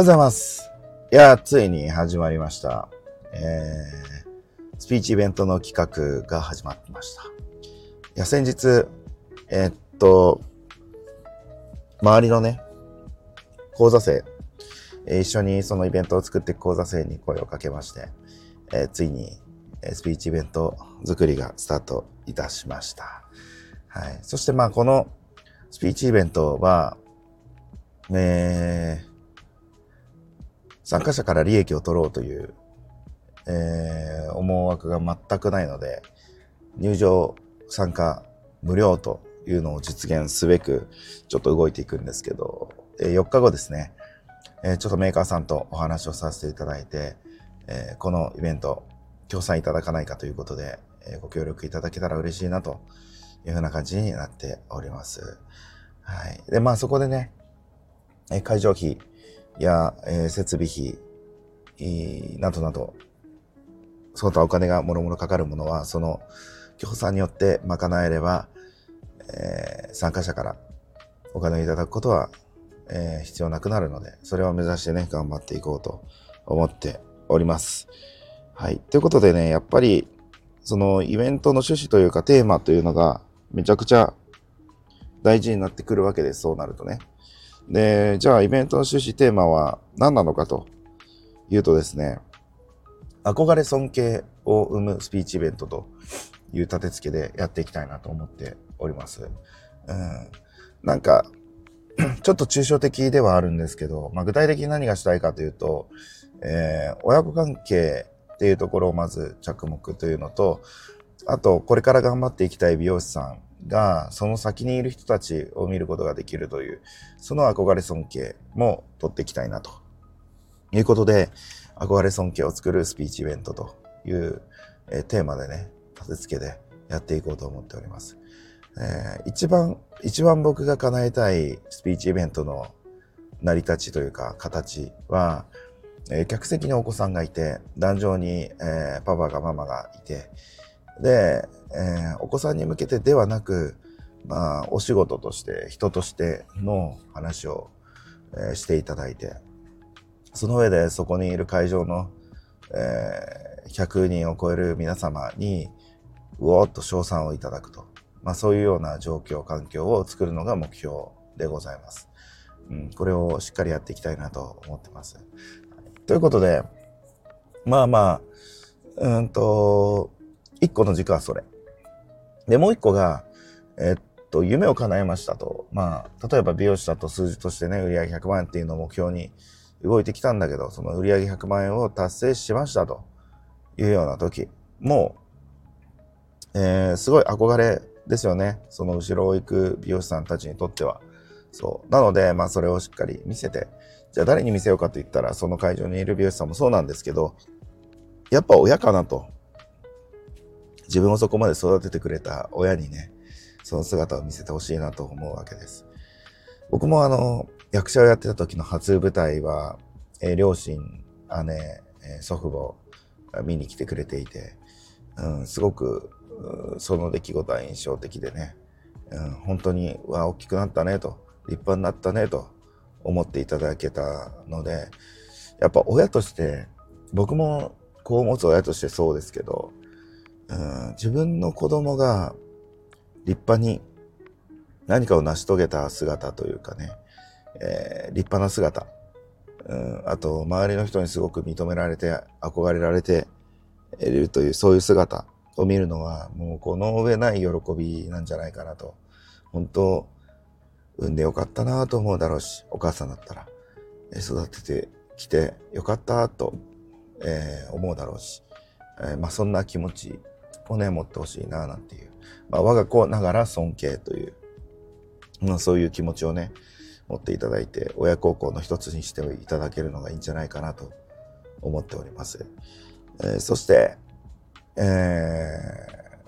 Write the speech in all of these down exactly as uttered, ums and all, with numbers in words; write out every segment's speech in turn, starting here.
おはようございます。いや、ついに始まりました。えー、スピーチイベントの企画が始まってました。いや、先日、えー、っと、周りのね、講座生、えー、一緒にそのイベントを作っていく講座生に声をかけまして、えー、ついに、えー、スピーチイベント作りがスタートいたしました。はい。そしてまあ、このスピーチイベントは、えー、参加者から利益を取ろうという、えー、思惑が全くないので、入場参加無料というのを実現すべくちょっと動いていくんですけど、えー、よっかごですね、えー、ちょっとメーカーさんとお話をさせていただいて、えー、このイベント協賛いただかないかということで、えー、ご協力いただけたら嬉しいなというふうな感じになっております。はい。で、まあそこでね、えー、会場費や、えー、設備費、などなど、その他お金がもろもろかかるものは、その協賛によって賄えれば、えー、参加者からお金をいただくことは、えー、必要なくなるので、それを目指してね、頑張っていこうと思っております。はい。ということでね、やっぱり、そのイベントの趣旨というかテーマというのがめちゃくちゃ大事になってくるわけです。そうなるとね。で、じゃあイベントの趣旨テーマは何なのかというとですね、憧れ尊敬を生むスピーチイベントという立て付けでやっていきたいなと思っております。うん、なんかちょっと抽象的ではあるんですけど、まあ、具体的に何がしたいかというと、えー、親子関係っていうところをまず着目というのと、あとこれから頑張っていきたい美容師さんがその先にいる人たちを見ることができるという、その憧れ尊敬も取っていきたいなということで、憧れ尊敬を作るスピーチイベントという、えー、テーマでね、立て付けでやっていこうと思っております。えー、一番、一番僕が叶えたいスピーチイベントの成り立ちというか形は、えー、客席にお子さんがいて、壇上に、えー、パパがママがいて、で、えー、お子さんに向けてではなく、まあ、お仕事として、人としての話を、えー、していただいて、その上でそこにいる会場の、えー、ひゃくにんを超える皆様にうおーっと称賛をいただくと、まあ、そういうような状況環境を作るのが目標でございます。うん、これをしっかりやっていきたいなと思ってます。ということで、まあまあうんと一個の軸はそれで、もう一個がえっと夢を叶えましたと。まあ例えば美容師だと数字としてね、売上ひゃくまん円っていうのを目標に動いてきたんだけど、その売上ひゃくまん円を達成しましたというような時もう、えー、すごい憧れですよね。その後ろを行く美容師さんたちにとっては。そう。なので、まあそれをしっかり見せて、じゃあ誰に見せようかと言ったら、その会場にいる美容師さんもそうなんですけど、やっぱ親かなと。自分をそこまで育ててくれた親にね、その姿を見せてほしいなと思うわけです。僕もあの、役者をやってた時の初舞台は、えー、両親、姉、えー、祖父母が見に来てくれていて、うん、すごくその出来事は印象的でね、うん、本当にうわ大きくなったねと、立派になったねと思っていただけたので、やっぱ親として僕も子を持つ親としてそうですけど、うん、自分の子供が立派に何かを成し遂げた姿というかね、えー、立派な姿、うん、あと周りの人にすごく認められて憧れられているという、そういう姿を見るのはもうこの上ない喜びなんじゃないかなと。本当産んでよかったなと思うだろうし、お母さんだったら育ててきてよかったと、えー、思うだろうし、えー、まあそんな気持ちをね持ってほしいななんていう、まあ、我が子ながら尊敬という、まあ、そういう気持ちをね持っていただいて、親孝行の一つにしていただけるのがいいんじゃないかなと思っております。えー、そして、え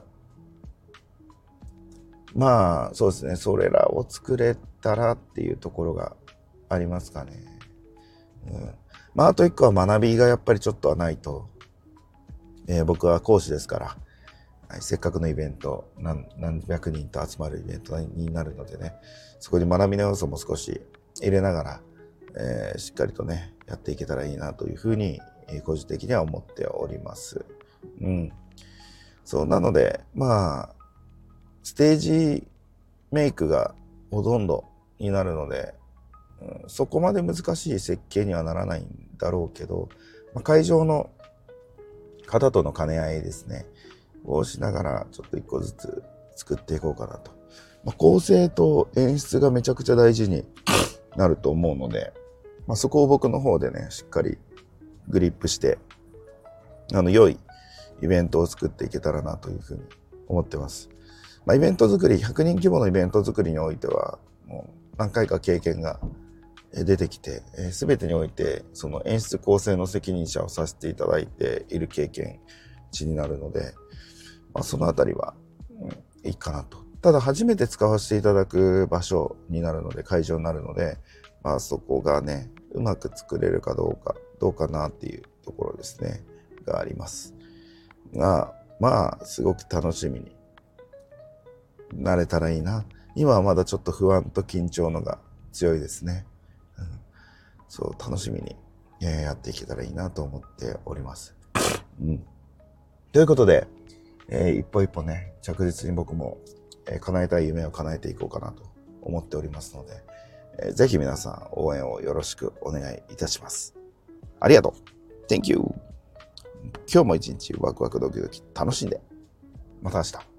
ー、まあそうですね、それらを作れたらっていうところがありますかね。うん、まああと一個は学びがやっぱりちょっとはないと、えー、僕は講師ですから、はい、せっかくのイベント 何, 何百人と集まるイベントになるのでね、そこに学びの要素も少し入れながら、 えー、しっかりとね、やっていけたらいいなというふうに、えー、個人的には思っております。うん。そう、なので、まあ、ステージメイクがほとんどになるので、うん、そこまで難しい設計にはならないんだろうけど、まあ、会場の方との兼ね合いですね、をしながらちょっと一個ずつ作っていこうかなと。まあ、構成と演出がめちゃくちゃ大事になると思うので、まあ、そこを僕の方でね、しっかりグリップして、あの、良いイベントを作っていけたらなというふうに思ってます。まあ、イベント作り、ひゃくにん規模のイベント作りにおいては、もう何回か経験が出てきて、すべてにおいて、その演出構成の責任者をさせていただいている経験値になるので、まあ、そのあたりは、うん、いいかなと。ただ、初めて使わせていただく場所になるので、会場になるので、まあ、そこがね、うまく作れるかどうか、どうかなっていうところですね、があります。が、まあ、すごく楽しみになれたらいいな。今はまだちょっと不安と緊張のが強いですね。うん、そう、楽しみにやっていけたらいいなと思っております。うん、ということで、えー、一歩一歩ね、着実に僕も、えー、叶えたい夢を叶えていこうかなと思っておりますので、えー、ぜひ皆さん応援をよろしくお願いいたします。ありがとう。Thank you. 今日も一日ワクワクドキドキ楽しんで。また明日。